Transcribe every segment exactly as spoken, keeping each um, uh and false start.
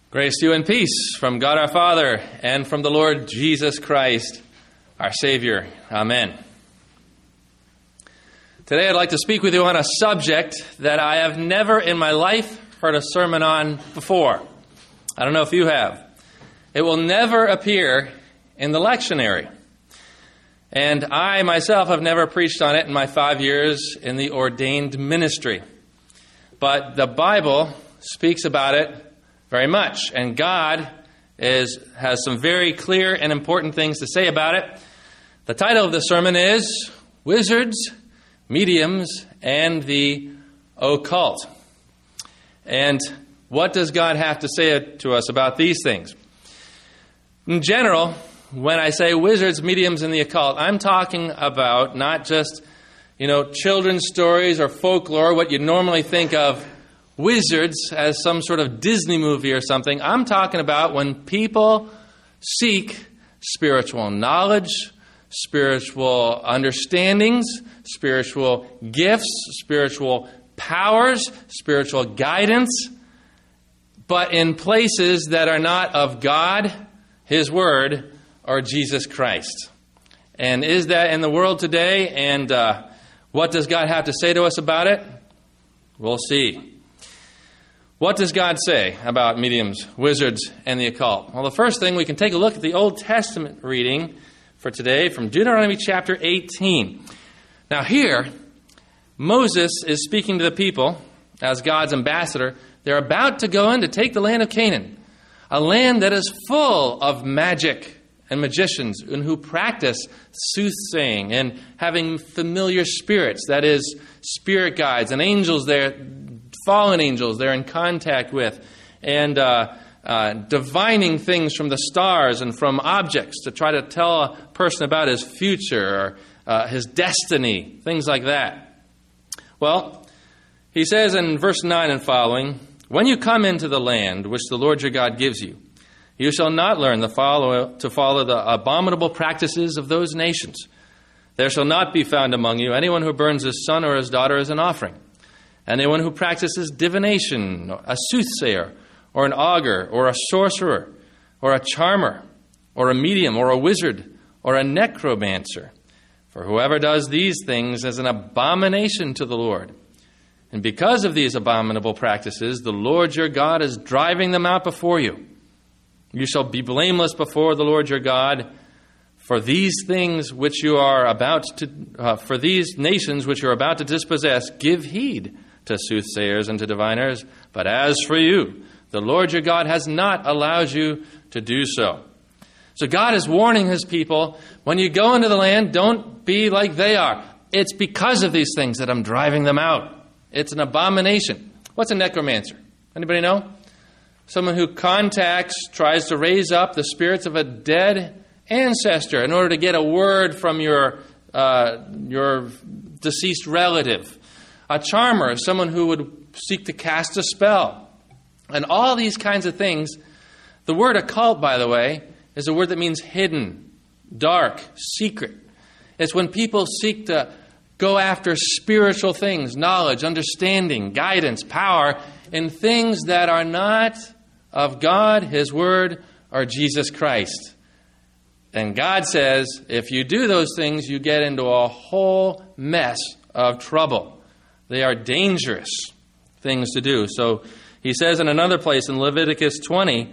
Grace to you and peace from God our Father and from the Lord Jesus Christ, our Savior. Amen. Today I'd like to speak with you on a subject that I have never in my life heard a sermon on before. I don't know if you have. It will never appear in the lectionary. And I myself have never preached on it in my five years in the ordained ministry. But the Bible speaks about it very much. And God is has some very clear and important things to say about it. The title of the sermon is Wizards, Mediums, and the Occult. And what does God have to say to us about these things? In general, when I say wizards, mediums, and the occult, I'm talking about not just, you know, children's stories or folklore, what you normally think of wizards as some sort of Disney movie or something. I'm talking about when people seek spiritual knowledge, spiritual understandings, spiritual gifts, spiritual powers, spiritual guidance, but in places that are not of God, His Word, or Jesus Christ. And is that in the world today? And uh, what does God have to say to us about it? We'll see. What does God say about mediums, wizards, and the occult? Well, the first thing, we can take a look at the Old Testament reading for today from Deuteronomy chapter eighteen. Now here, Moses is speaking to the people as God's ambassador. They're about to go in to take the land of Canaan, a land that is full of magic and magicians and who practice soothsaying and having familiar spirits, that is, spirit guides and angels there, fallen angels they're in contact with, and uh, uh, divining things from the stars and from objects to try to tell a person about his future or uh, his destiny, things like that. Well, he says in verse nine and following, "When you come into the land which the Lord your God gives you, you shall not learn the follow, to follow the abominable practices of those nations. There shall not be found among you anyone who burns his son or his daughter as an offering, anyone who practices divination, a soothsayer, or an augur, or a sorcerer, or a charmer, or a medium, or a wizard, or a necromancer. For whoever does these things is an abomination to the Lord. And because of these abominable practices, the Lord your God is driving them out before you. You shall be blameless before the Lord your God for these things which you are about to, uh, for these nations which you are about to dispossess. Give heed to soothsayers and to diviners. But as for you, the Lord your God has not allowed you to do so." So God is warning His people, when you go into the land, don't be like they are. It's because of these things that I'm driving them out. It's an abomination. What's a necromancer? Anybody know? Someone who contacts, tries to raise up the spirits of a dead ancestor in order to get a word from your uh, your deceased relative. A charmer is someone who would seek to cast a spell. And all these kinds of things. The word occult, by the way, is a word that means hidden, dark, secret. It's when people seek to go after spiritual things, knowledge, understanding, guidance, power, in things that are not of God, His Word, or Jesus Christ. And God says, if you do those things, you get into a whole mess of trouble. They are dangerous things to do. So He says in another place in Leviticus twenty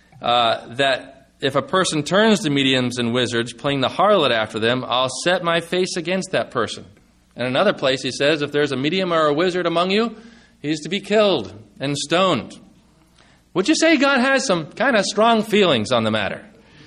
uh, that if a person turns to mediums and wizards, playing the harlot after them, I'll set my face against that person. In another place, He says, if there's a medium or a wizard among you, he's to be killed and stoned. Would you say God has some kind of strong feelings on the matter?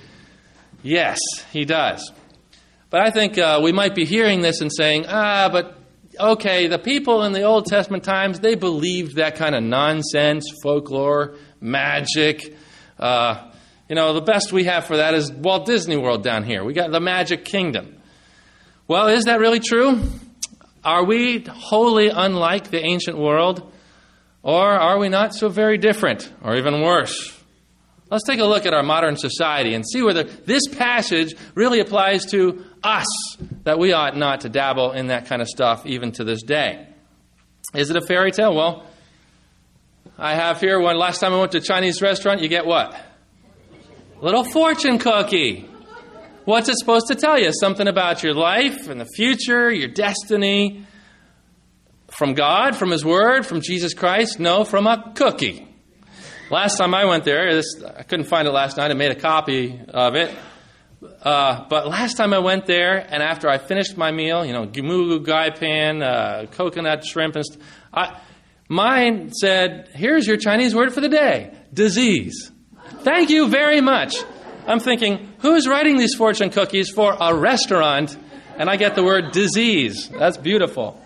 Yes, He does. But I think uh, we might be hearing this and saying, ah, but okay, the people in the Old Testament times, they believed that kind of nonsense, folklore, magic. Uh, you know, the best we have for that is Walt Disney World down here. We got the Magic Kingdom. Well, is that really true? Are we wholly unlike the ancient world? Or are we not so very different, or even worse? Let's take a look at our modern society and see whether this passage really applies to us, that we ought not to dabble in that kind of stuff even to this day. Is it a fairy tale? Well, I have here, when last time I went to a Chinese restaurant, you get what? Little fortune cookie. What's it supposed to tell you? Something about your life and the future, your destiny. From God, from His Word, from Jesus Christ? No, from a cookie. Last time I went there, this, I couldn't find it last night. I made a copy of it. Uh, but last time I went there, and after I finished my meal, you know, gimugu, gai pan, uh, coconut shrimp, and st- I, mine said, here's your Chinese word for the day, disease. Thank you very much. I'm thinking, who's writing these fortune cookies for a restaurant? And I get the word disease. That's beautiful.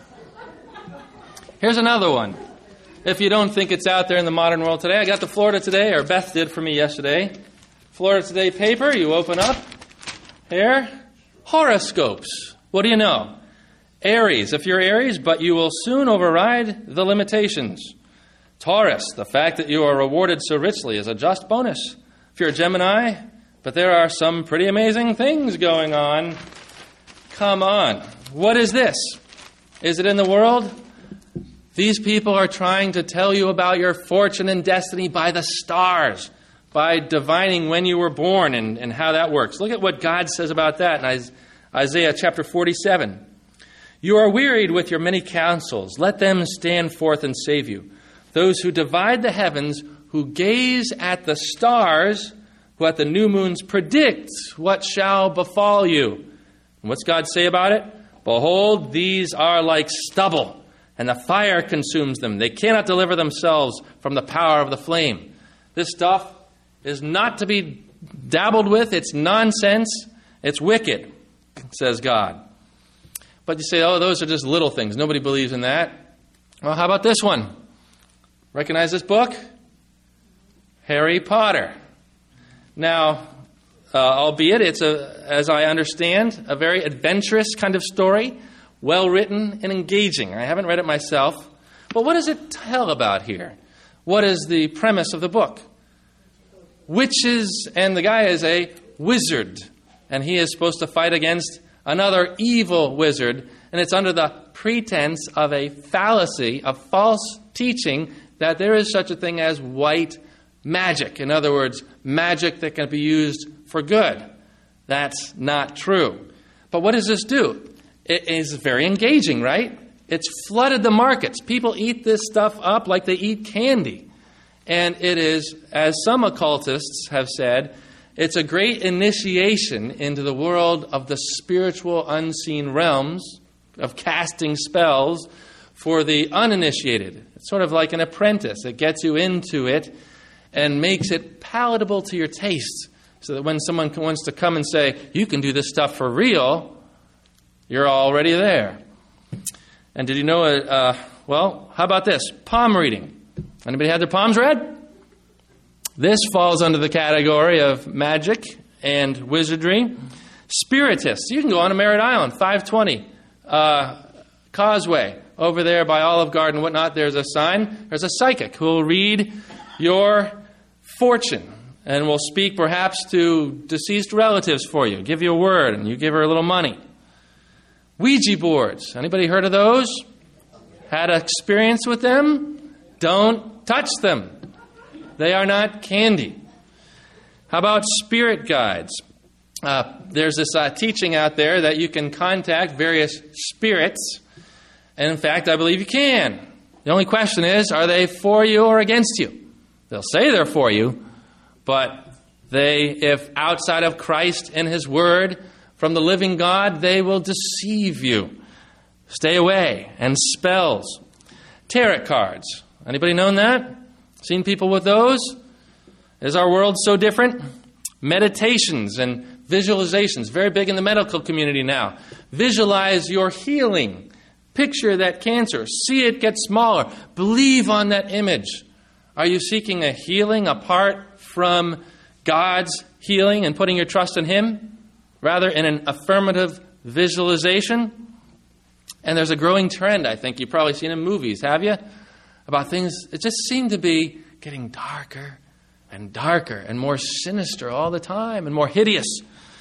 Here's another one. If you don't think it's out there in the modern world today, I got the Florida Today, or Beth did for me yesterday. Florida Today paper, you open up. Here, horoscopes. What do you know? Aries, if you're Aries, but you will soon override the limitations. Taurus, the fact that you are rewarded so richly is a just bonus. If you're a Gemini, but there are some pretty amazing things going on. Come on. What is this? Is it in the world? These people are trying to tell you about your fortune and destiny by the stars, by divining when you were born and, and how that works. Look at what God says about that in Isaiah chapter forty-seven. You are wearied with your many counsels. Let them stand forth and save you. Those who divide the heavens, who gaze at the stars, who at the new moons predict what shall befall you. And what's God say about it? Behold, these are like stubble, and the fire consumes them. They cannot deliver themselves from the power of the flame. This stuff is not to be dabbled with. It's nonsense. It's wicked, says God. But you say, oh, those are just little things. Nobody believes in that. Well, how about this one? Recognize this book? Harry Potter. Now, uh, albeit it's, a, as I understand, a very adventurous kind of story, well written and engaging. I haven't read it myself. But what does it tell about here? What is the premise of the book? Witches, and the guy is a wizard, and he is supposed to fight against another evil wizard, and it's under the pretense of a fallacy, a false teaching, that there is such a thing as white magic. In other words, magic that can be used for good. That's not true. But what does this do? It is very engaging, right? It's flooded the markets. People eat this stuff up like they eat candy. And it is, as some occultists have said, it's a great initiation into the world of the spiritual unseen realms of casting spells for the uninitiated. It's sort of like an apprentice. It gets you into it and makes it palatable to your taste, so that when someone wants to come and say, you can do this stuff for real, you're already there. And did you know, uh, well, how about this? Palm reading. Anybody had their palms read? This falls under the category of magic and wizardry. Spiritists. You can go on to Merritt Island, five twenty, uh, Causeway. Over there by Olive Garden and whatnot, there's a sign. There's a psychic who will read your fortune and will speak perhaps to deceased relatives for you, give you a word, and you give her a little money. Ouija boards. Anybody heard of those? Had experience with them? Don't touch them. They are not candy. How about spirit guides? Uh, there's this uh, teaching out there that you can contact various spirits. And in fact, I believe you can. The only question is, are they for you or against you? They'll say they're for you, but they, if outside of Christ and His Word from the living God, they will deceive you. Stay away. And spells. Tarot cards. Anybody known that? Seen people with those? Is our world so different? Meditations and visualizations. Very big in the medical community now. Visualize your healing. Picture that cancer. See it get smaller. Believe on that image. Are you seeking a healing apart from God's healing and putting your trust in Him? Rather in an affirmative visualization? And there's a growing trend, I think, you've probably seen in movies, have you? About things that just seem to be getting darker and darker and more sinister all the time and more hideous.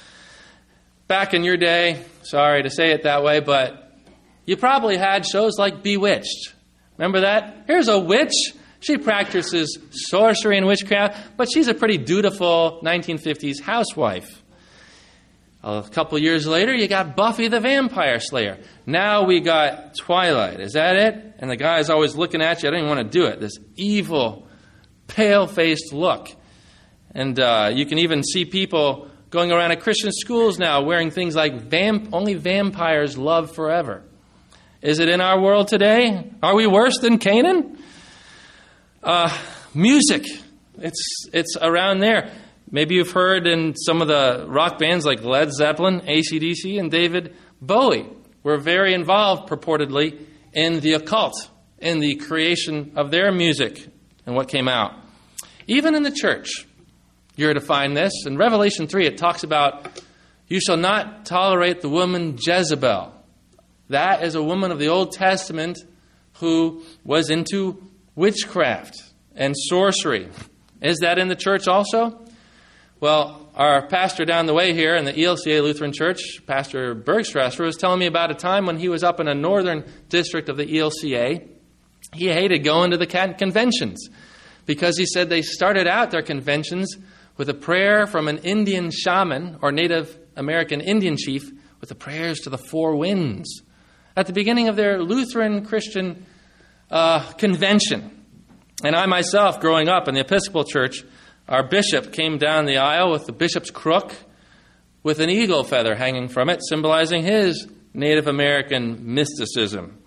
Back in your day, sorry to say it that way, but you probably had shows like Bewitched. Remember that? Here's a witch. She practices sorcery and witchcraft, but she's a pretty dutiful nineteen fifties housewife. A couple years later, you got Buffy the Vampire Slayer. Now we got Twilight. Is that it? And the guy's always looking at you. I don't even want to do it. This evil, pale-faced look. And uh, you can even see people going around at Christian schools now wearing things like vamp- only vampires love forever. Is it in our world today? Are we worse than Canaan? Uh, music. It's it's around there. Maybe you've heard in some of the rock bands like Led Zeppelin, A C D C, and David Bowie were very involved, purportedly, in the occult, in the creation of their music and what came out. Even in the church, you're to find this. In Revelation three, it talks about, you shall not tolerate the woman Jezebel. That is a woman of the Old Testament who was into witchcraft and sorcery. Is that in the church also? Well, our pastor down the way here in the E L C A Lutheran Church, Pastor Bergstrasser, was telling me about a time when he was up in a northern district of the E L C A. He hated going to the conventions because he said they started out their conventions with a prayer from an Indian shaman or Native American Indian chief with the prayers to the four winds at the beginning of their Lutheran Christian uh, convention. And I myself, growing up in the Episcopal Church, our bishop came down the aisle with the bishop's crook with an eagle feather hanging from it, symbolizing his Native American mysticism.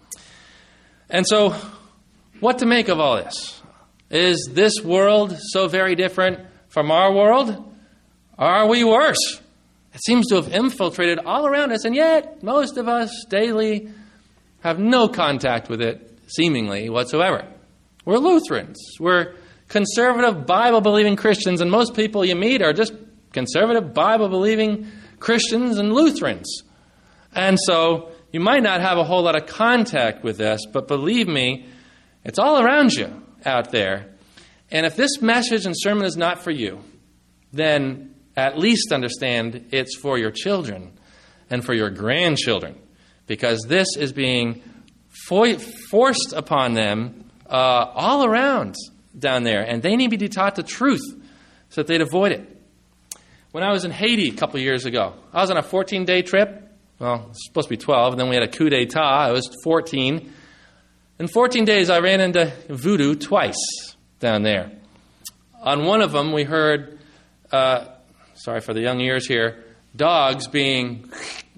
And so, what to make of all this? Is this world so very different from our world? Are we worse? It seems to have infiltrated all around us, and yet most of us daily have no contact with it, seemingly, whatsoever. We're Lutherans. We're conservative, Bible-believing Christians, and most people you meet are just conservative, Bible-believing Christians and Lutherans. And so you might not have a whole lot of contact with this, but believe me, it's all around you out there. And if this message and sermon is not for you, then at least understand it's for your children and for your grandchildren, because this is being fo- forced upon them uh, all around down there, and they need to be taught the truth so that they'd avoid it. When I was in Haiti a couple of years ago, I was on a fourteen-day trip. Well, it's supposed to be twelve, and then we had a coup d'etat. I was fourteen. In fourteen days, I ran into voodoo twice down there. On one of them, we heard, uh, sorry for the young ears here, dogs being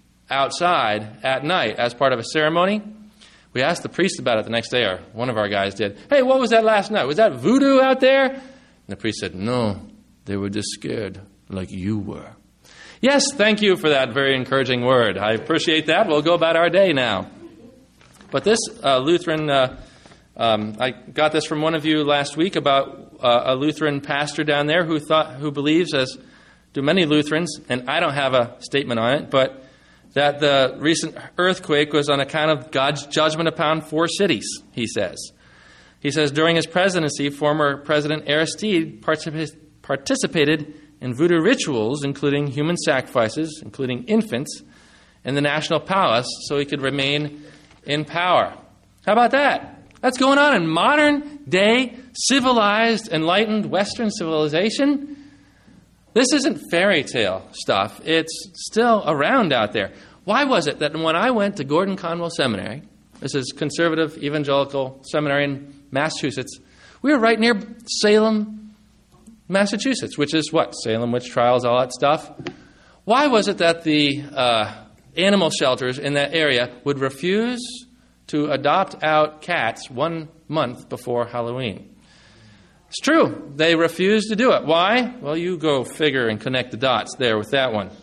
outside at night as part of a ceremony. We asked the priest about it the next day, or one of our guys did. Hey, what was that last night? Was that voodoo out there? And the priest said, no, they were just scared like you were. Yes, thank you for that very encouraging word. I appreciate that. We'll go about our day now. But this uh, Lutheran, uh, um, I got this from one of you last week about uh, a Lutheran pastor down there who thought, who believes, as do many Lutherans, and I don't have a statement on it, but that the recent earthquake was on account of God's judgment upon four cities, he says. He says, during his presidency, former President Aristide particip- participated in voodoo rituals, including human sacrifices, including infants, in the National Palace so he could remain in power. How about that? That's going on in modern-day, civilized, enlightened Western civilization. This isn't fairy tale stuff. It's still around out there. Why was it that when I went to Gordon Conwell Seminary, this is conservative evangelical seminary in Massachusetts, we were right near Salem, Massachusetts, which is what? Salem witch trials, all that stuff. Why was it that the uh, animal shelters in that area would refuse to adopt out cats one month before Halloween? It's true. They refuse to do it. Why? Well, you go figure and connect the dots there with that one.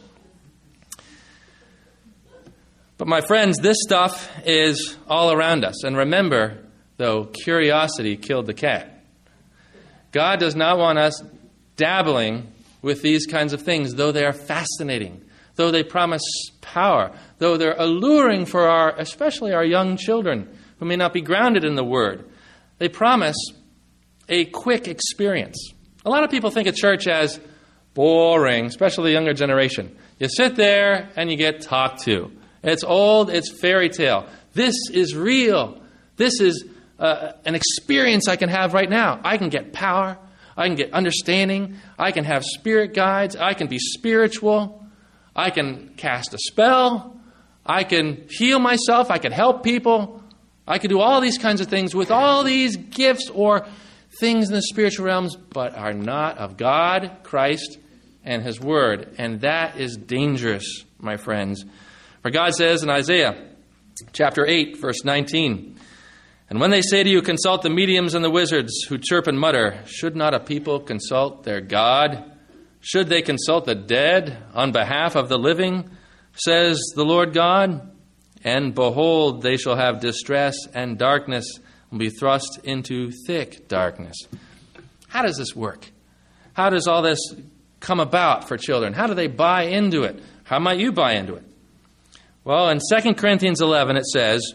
But my friends, this stuff is all around us. And remember, though, curiosity killed the cat. God does not want us dabbling with these kinds of things, though they are fascinating, though they promise power, though they're alluring for our, especially our young children who may not be grounded in the Word. They promise a quick experience. A lot of people think of church as boring, especially the younger generation. You sit there and you get talked to. It's old, it's fairy tale. This is real. This is uh, an experience I can have right now. I can get power. I can get understanding. I can have spirit guides. I can be spiritual. I can cast a spell. I can heal myself. I can help people. I can do all these kinds of things with all these gifts or things in the spiritual realms, but are not of God, Christ, and His Word. And that is dangerous, my friends. For God says in Isaiah chapter eight, verse nineteen, "And when they say to you, consult the mediums and the wizards who chirp and mutter, should not a people consult their God? Should they consult the dead on behalf of the living, says the Lord God? And behold, they shall have distress, and darkness will be thrust into thick darkness." How does this work? How does all this come about for children? How do they buy into it? How might you buy into it? Well, in Second Corinthians eleven it says,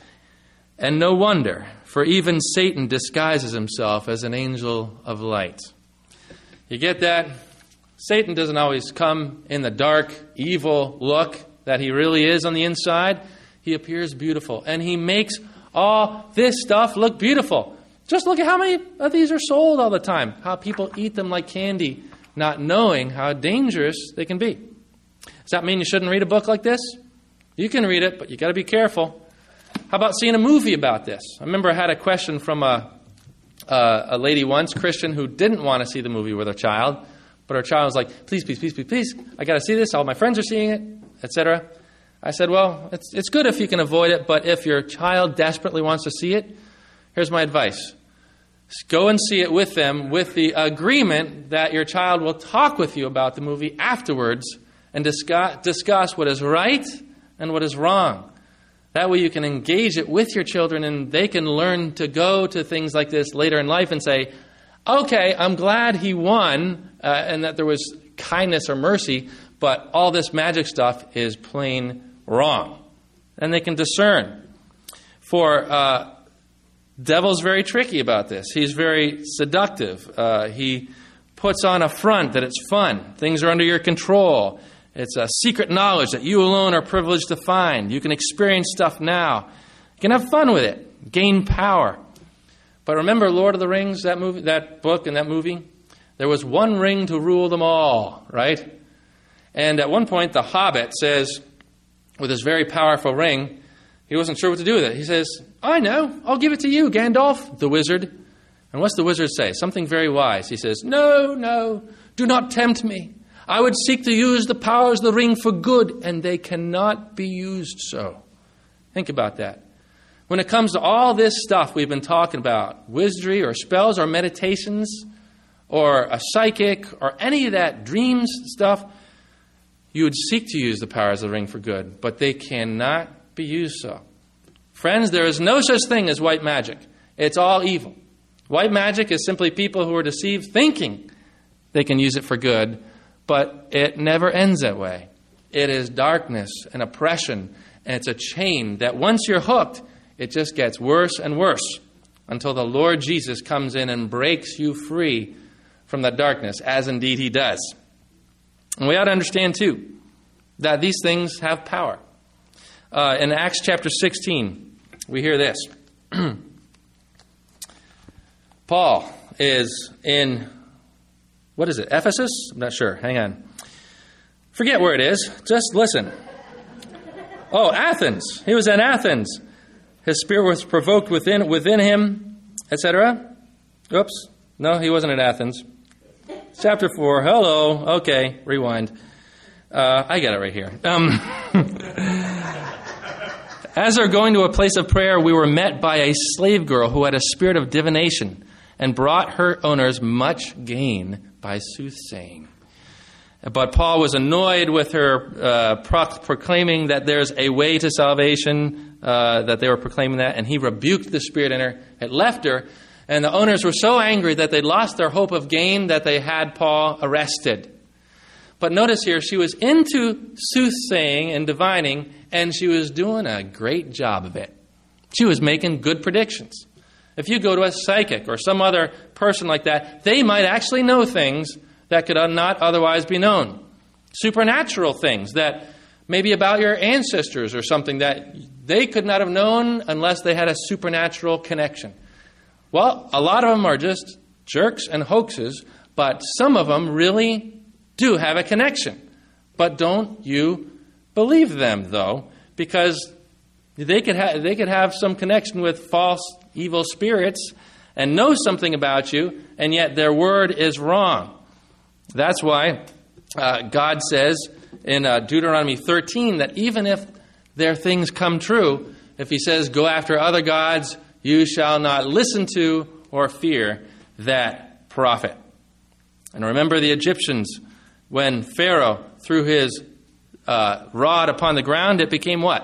"And no wonder, for even Satan disguises himself as an angel of light." You get that? Satan doesn't always come in the dark, evil look that he really is on the inside. He appears beautiful, and he makes all this stuff look beautiful. Just look at how many of these are sold all the time, how people eat them like candy, not knowing how dangerous they can be. Does that mean you shouldn't read a book like this? You can read it, but you got to be careful. How about seeing a movie about this? I remember I had a question from a, uh, a lady once, Christian, who didn't want to see the movie with her child, but her child was like, please, please, please, please, please, I got to see this. All my friends are seeing it, et cetera. I said, well, it's it's good if you can avoid it, but if your child desperately wants to see it, here's my advice. Go and see it with them with the agreement that your child will talk with you about the movie afterwards and discuss, discuss what is right and what is wrong. That way you can engage it with your children and they can learn to go to things like this later in life and say, okay, I'm glad he won uh, and that there was kindness or mercy, but all this magic stuff is plain wrong. And they can discern. For uh, devil's very tricky about this. He's very seductive. Uh, he puts on a front that it's fun. Things are under your control. It's a secret knowledge that you alone are privileged to find. You can experience stuff now. You can have fun with it. Gain power. But remember Lord of the Rings, that movie, that book and that movie? There was one ring to rule them all, right? And at one point, the Hobbit says, with his very powerful ring, he wasn't sure what to do with it. He says, I know, I'll give it to you, Gandalf, the wizard. And what's the wizard say? Something very wise. He says, no, no, do not tempt me. I would seek to use the powers of the ring for good, and they cannot be used so. Think about that. When it comes to all this stuff we've been talking about, wizardry or spells or meditations or a psychic or any of that dreams stuff, you would seek to use the powers of the ring for good, but they cannot be used so. Friends, there is no such thing as white magic. It's all evil. White magic is simply people who are deceived thinking they can use it for good, but it never ends that way. It is darkness and oppression, and it's a chain that once you're hooked, it just gets worse and worse until the Lord Jesus comes in and breaks you free from the darkness, as indeed He does. And we ought to understand, too, that these things have power. Uh, in Acts chapter sixteen, we hear this. Paul is in, what is it, Ephesus? I'm not sure. Hang on. Forget where it is. Just listen. Oh, Athens. He was in Athens. His spirit was provoked within within him, et cetera. Oops. No, he wasn't at Athens. Chapter four. Hello. Okay. Rewind. Uh, I got it right here. Um, As they're going to a place of prayer, we were met by a slave girl who had a spirit of divination and brought her owners much gain by soothsaying. But Paul was annoyed with her uh, pro- proclaiming that there's a way to salvation, uh, that they were proclaiming that, and he rebuked the spirit in her. It left her, and the owners were so angry that they lost their hope of gain that they had Paul arrested. But notice here, she was into soothsaying and divining, and she was doing a great job of it. She was making good predictions. If you go to a psychic or some other person like that, they might actually know things that could not otherwise be known. Supernatural things that maybe about your ancestors or something that they could not have known unless they had a supernatural connection. Well, a lot of them are just jerks and hoaxes, but some of them really do have a connection. But don't you believe them, though, because they could ha- they could have some connection with false, evil spirits and know something about you, and yet their word is wrong. That's why uh, God says in uh, Deuteronomy thirteen that even if their things come true, if he says, go after other gods, you shall not listen to or fear that prophet. And remember the Egyptians, when Pharaoh threw his uh, rod upon the ground, it became what?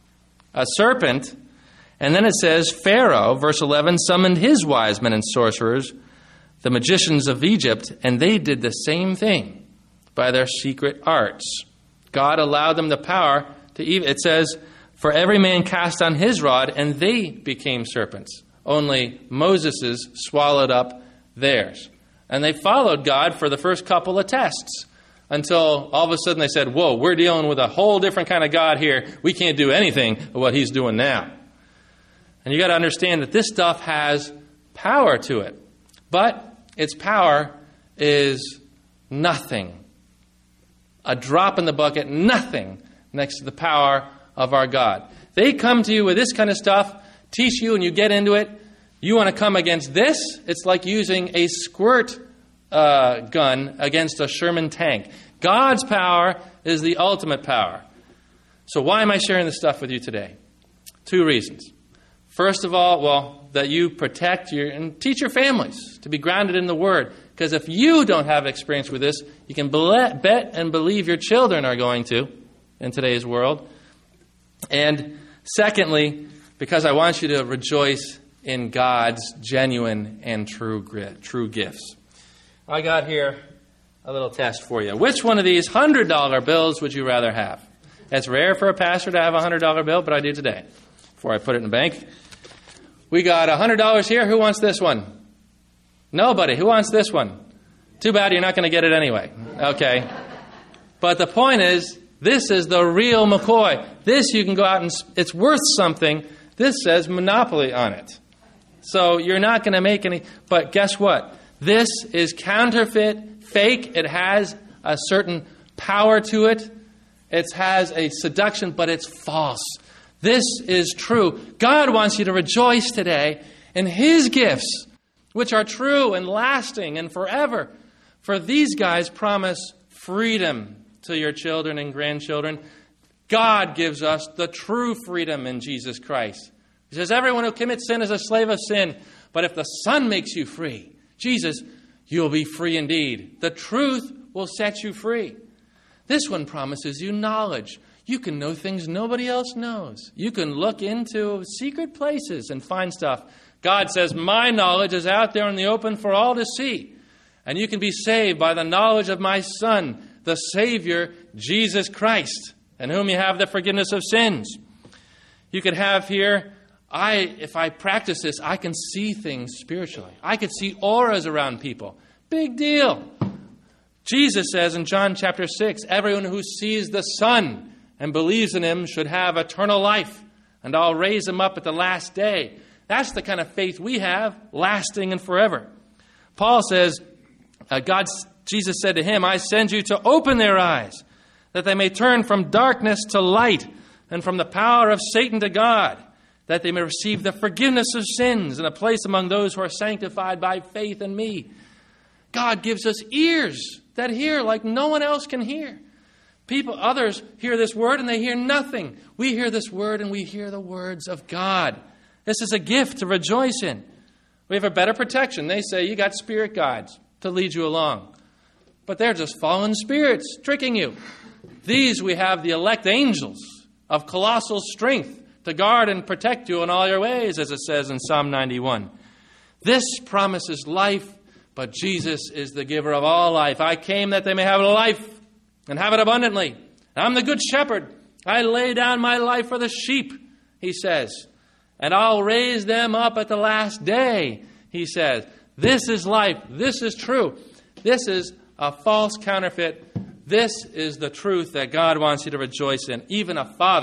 A serpent. And then it says, Pharaoh, verse eleven, summoned his wise men and sorcerers, the magicians of Egypt, and they did the same thing by their secret arts. God allowed them the power to even, it says, for every man cast on his rod, and they became serpents. Only Moses's swallowed up theirs. And they followed God for the first couple of tests until all of a sudden they said, whoa, we're dealing with a whole different kind of God here. We can't do anything of what he's doing now. And you got to understand that this stuff has power to it. But its power is nothing. A drop in the bucket, nothing next to the power of our God. They come to you with this kind of stuff, teach you, and you get into it. You want to come against this? It's like using a squirt uh, gun against a Sherman tank. God's power is the ultimate power. So why am I sharing this stuff with you today? Two reasons. First of all, well, that you protect your and teach your families to be grounded in the Word. Because if you don't have experience with this, you can bet and believe your children are going to in today's world. And secondly, because I want you to rejoice in God's genuine and true true gifts. I got here a little test for you. Which one of these one hundred dollar bills would you rather have? It's rare for a pastor to have a one hundred dollar bill, but I do today before I put it in the bank. We got one hundred dollars here. Who wants this one? Nobody. Who wants this one? Too bad you're not going to get it anyway. Okay. But the point is, this is the real McCoy. This you can go out and it's worth something. This says Monopoly on it. So you're not going to make any. But guess what? This is counterfeit, fake. It has a certain power to it. It has a seduction, but it's false. This is true. God wants you to rejoice today in His gifts, which are true and lasting and forever. For these guys promise freedom to your children and grandchildren. God gives us the true freedom in Jesus Christ. He says, everyone who commits sin is a slave of sin. But if the Son makes you free, Jesus, you'll be free indeed. The truth will set you free. This one promises you knowledge. You can know things nobody else knows. You can look into secret places and find stuff. God says, my knowledge is out there in the open for all to see. And you can be saved by the knowledge of my Son, the Savior, Jesus Christ, in whom you have the forgiveness of sins. You could have here, I, if I practice this, I can see things spiritually. I could see auras around people. Big deal. Jesus says in John chapter six, everyone who sees the Son and believes in Him should have eternal life, and I'll raise him up at the last day. That's the kind of faith we have, lasting and forever. Paul says, uh, God, Jesus said to him, I send you to open their eyes, that they may turn from darkness to light, and from the power of Satan to God, that they may receive the forgiveness of sins and a place among those who are sanctified by faith in me. God gives us ears that hear like no one else can hear. People, others hear this word and they hear nothing. We hear this word and we hear the words of God. This is a gift to rejoice in. We have a better protection. They say you got spirit guides to lead you along. But they're just fallen spirits tricking you. These we have the elect angels of colossal strength to guard and protect you in all your ways, as it says in Psalm ninety-one. This promises life, but Jesus is the giver of all life. I came that they may have life and have it abundantly. I'm the good shepherd. I lay down my life for the sheep, he says. And I'll raise them up at the last day, he says. This is life. This is true. This is a false counterfeit. This is the truth that God wants you to rejoice in. Even a father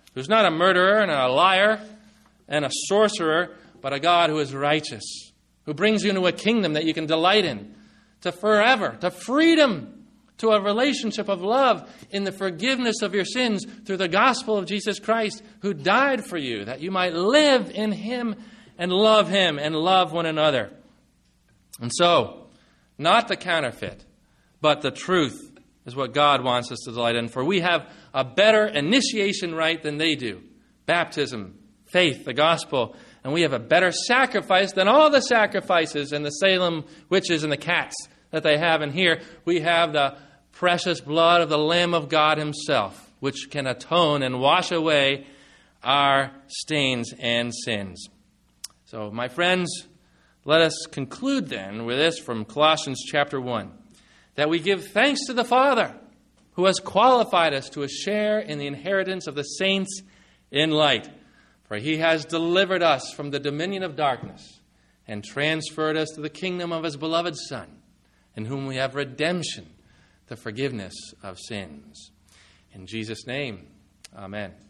who's not a murderer and a liar and a sorcerer, but a God who is righteous, who brings you into a kingdom that you can delight in, to forever, to freedom, to a relationship of love in the forgiveness of your sins through the gospel of Jesus Christ, who died for you, that you might live in him and love him and love one another. And so, not the counterfeit, but the truth is what God wants us to delight in. For we have a better initiation rite than they do. Baptism, faith, the gospel. And we have a better sacrifice than all the sacrifices and the Salem witches and the cats that they have in here. We have the precious blood of the Lamb of God himself, which can atone and wash away our stains and sins. So, my friends, let us conclude then with this from Colossians chapter one, that we give thanks to the Father who has qualified us to a share in the inheritance of the saints in light. For he has delivered us from the dominion of darkness and transferred us to the kingdom of his beloved Son, in whom we have redemption, the forgiveness of sins. In Jesus' name, amen.